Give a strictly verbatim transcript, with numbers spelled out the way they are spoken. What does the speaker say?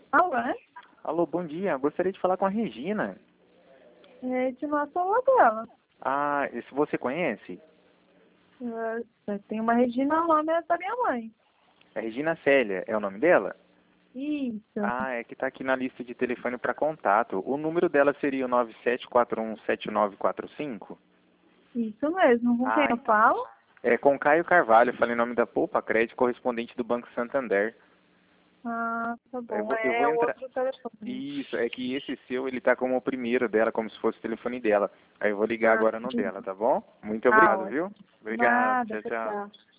Alô, é? Alô, bom dia. Gostaria de falar com a Regina. É de uma sala dela. Ah, esse você conhece? É, tem uma Regina, o nome é da minha mãe. É Regina Célia, é o nome dela? Isso. Ah, é que está aqui na lista de telefone para contato. O número dela seria o nove sete quatro um sete nove quatro cinco? Isso mesmo. Com quem Ah, eu falo? é com Caio Carvalho, falei em nome da Poupa Crédito, correspondente do Banco Santander. Ah, tá Eu bom. vou, eu vou É o entrar... outro telefone. Isso, é que esse seu, ele tá como o primeiro dela, como se fosse o telefone dela. Aí eu vou ligar Ah, agora no entendi. dela, tá bom? Muito Tá obrigado, ótimo. viu? Obrigado, Nada, tchau, tchau, tchau. tchau.